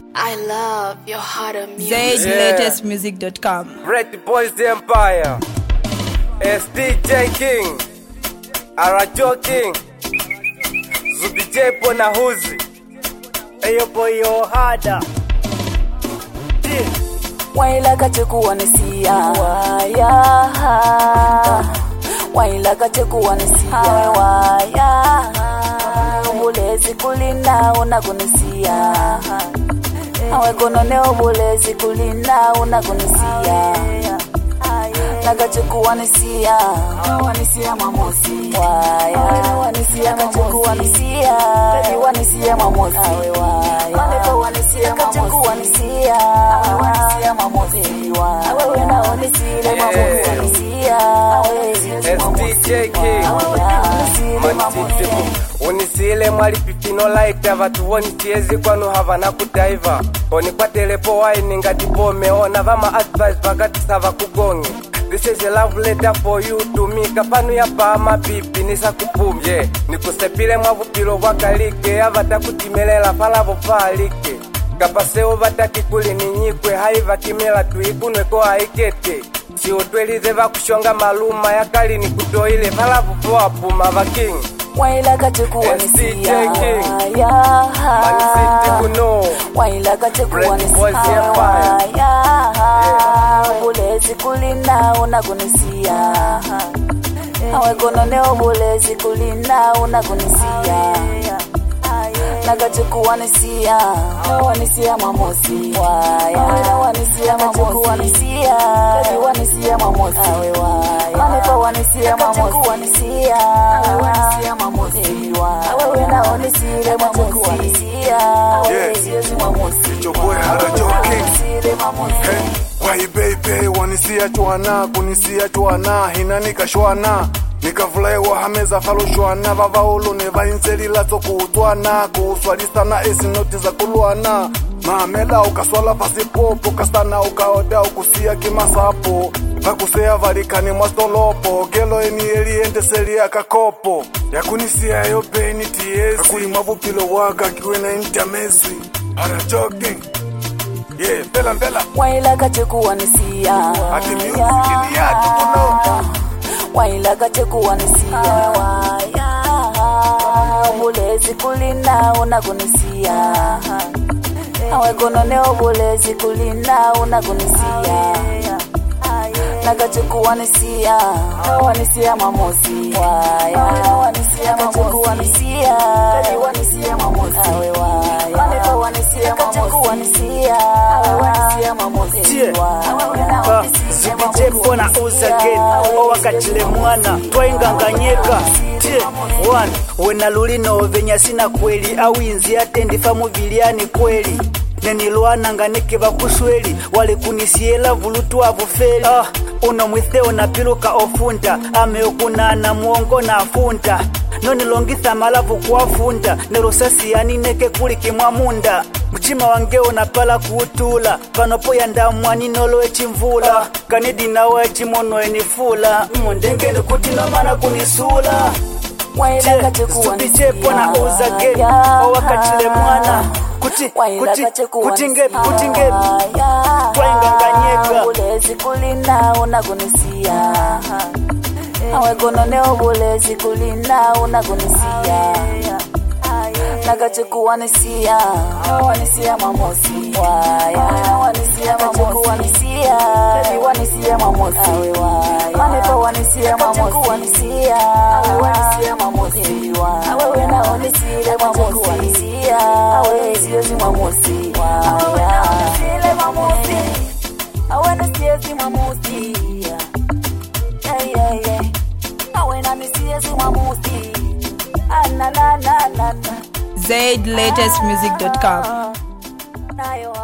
I love your harder music. ZLatestmusic.com. Red Boys the Empire. SDJ King. Arajo King. Zubi J Pona Huzi. Ayo boy yo harder. Waila kachekuwa nisia waya Waila kachekuwa nisia waya Obulezi kulina unakunisia Awe kono ne obulezi kulina unakunisia Nakachekuwa nisia Wanisia mamosi waya Wanisia kachekuwa nisia Wanisia mamosi waya Manepo wanisia mamosi wanisia Wanisia mamosi waya Wena wanisile mamosi wanisia SDJ King. Unisile mwali pipino like Vatu woni chiezi kwanu havana kudaiva Oni kwa telepo waini ngati pome Ona vama advice vakati sava kugongi. This is a love letter for you to me. Kapanu ya pama pipi nisa kupumye Nikusepile mwavupilo wakalike Avata kutimelela palavo palike Kapaseo vataki kuli ninyikwe Haiva kimela tuikunwe kwa haikete Si utwelize vakushonga maluma ya kali ni kutoile palavo poa puma vaking. Waila kachekuwa nisia waya Manisiti kuno Waila kachekuwa Red Boys the nisia Empire. waya Obulezi kulina unakunisia Awe kono ne obulezi kulina unakunisia Nakachekuwa nisia Wanisia mamosi waya Wanisia mamosi wanisia Wanisia mamosi waya Manepa wanisia mamosi wanisia Wanisia mamosi waya Wena wanisile mamosi wanisia Wanisia mamosi It's your boy Arajo King. Hey, why baby wanisia chwana kunisia chwana hinanika shwana nikavulaiwa hameza falushwana vavaulu ne vainzelila zokutwana kuswalisana esinoti za kulwana mamela ukaswala pasipopo kasana ukaoda ukusia kimasapo vakuseya valikani mwastolopo gelo eni eliendeseli akakopo yakunisia yo beni tiesi akuli mwavupilo waka kiwena intamesi Arajo King. Yeah, mbela Waila kachekuwa nisia Ati music ni yatu kuno. Waila kachekuwa nisia waya Obulezi kulina unakunisia Awe kono ne obulezi kulina unakunisia Nakachekuwa nisia Wanisia mamosi waya Wanisia kachekuwa nisia Wanisia mamosi waya Manepa wanisia mamosi wanisia Wanisia mamosi waya Zubije pona uzageni Owakachile mwana Twainganganyeka One Wena lulino venya sina kweli Awinzi atendifa muviliani kweli Nenilwana nganeke vakusweli Wale kunisiela vulutu avufeli Uno mwitheo na piluka ofunta Ameokunana muongo na afunta Nonilongitha malavu kuwafunta Nerosasi yanineke kuliki mwamunda Mchima wangeo na pala kuutula Panopo ya ndamwani nolo echimvula Kanedi nawe echimono enifula Mwendengeni kutino mana kunisula Zubije pona uzageni Owakachile mwana Kutingepi Twainganganyeka Obulezi kulina unakunisia Awe kono ne obulezi kulina unakunisia Nakachekuwa nisia Wanisia mamosi waya Wanisia mamosi wanisia Wanisia mamosi waya Manepa wanisia mamosi wanisia Wanisia mamosi waya Wena wanisile mamosi wanisia Wanisia mamosi waya Wena wanisile mamosi Wanisia mamosi Wena wanisile mamosi Na ZLatestmusic.com. Nayo